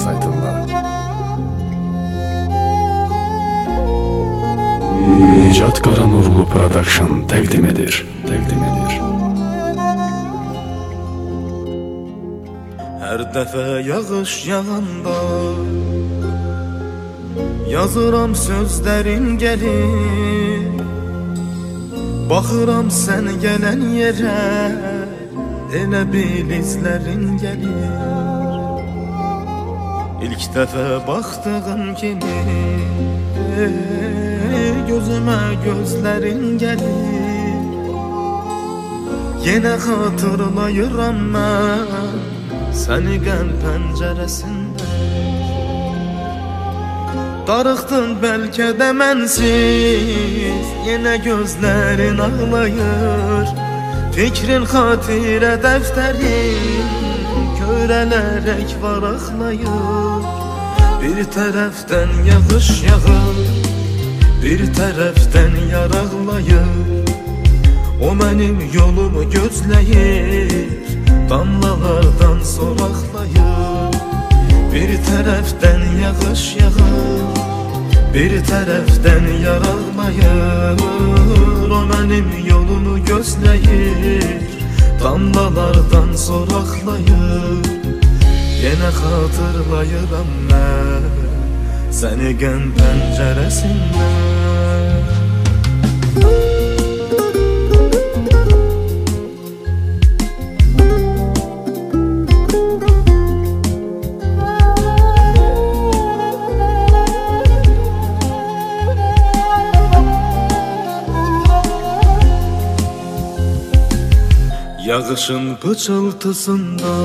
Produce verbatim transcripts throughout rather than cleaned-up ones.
saytında. Nicat Qaranurlu Production təqdim edir. Təqdim edir. Hər dəfə yağış yağanda yazıram sözlərin gəlir. Baxıram sən gələn yerə, elə bil izlərin gəlir. İlk dəfə baxdığım kimi gözümə gözlərin gəlir. Yenə xatırlayıram mən səni qəm pəncərəsində. Darıxdın bəlkə də mənsiz, yenə gözlərin ağlayır. Fikrin xatirə dəftərin körələrək varaqlayır. Bir tərəfdən yağış yağır, bir tərəfdən yaraqlayır. O mənim yolumu gözləyir, damlalardan soraqlayır. Bir tərəfdən yağış yağır, bir tərəfdən yaraqlayır. O mənim yolumu gözləyir, damlalardan soraqlayır. Yenə xatırlayıram mən səni qəm pəncərəsindən. Yağışın pıçıltısında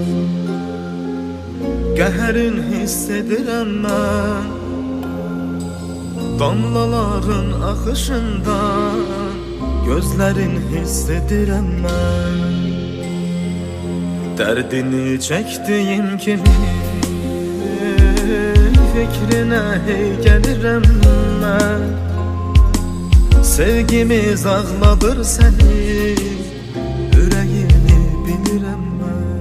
qəhərin hiss edirəm mən. Damlaların axışında gözlərin hiss edirəm mən. Dərdini çəkdiyim kimi fikrinə hey gəlirəm mən. Sevgimiz ağladır səni, ürəyini bilirəm mən.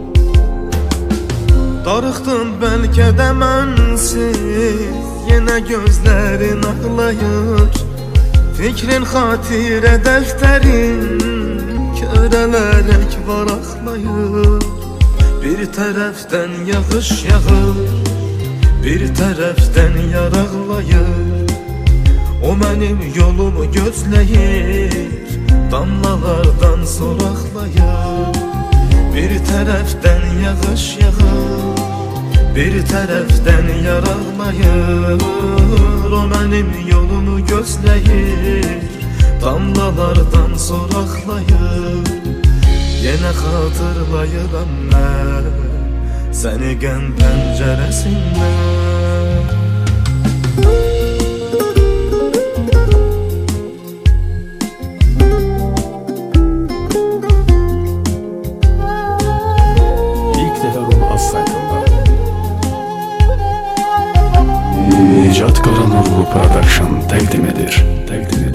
Darıxdın bəlkə də mənsiz, yenə gözlərin ağlayır. Fikrin xatirə dəftərin körələrək varaqlayır. Bir tərəfdən yağış yağır, bir tərəfdən yaraqlayır. O mənim yolumu gözləyir, damlalardan soraqlayır. Bir tərəfdən yağış yağır, bir tərəfdən yaraqlayır. O mənim yolumu gözləyir, damlalardan soraqlayır. Yenə xatırlayıram mən səni qəm pəncərəsindən. Nicat Qaranurlu Production təqdim edir. Təqdim edir.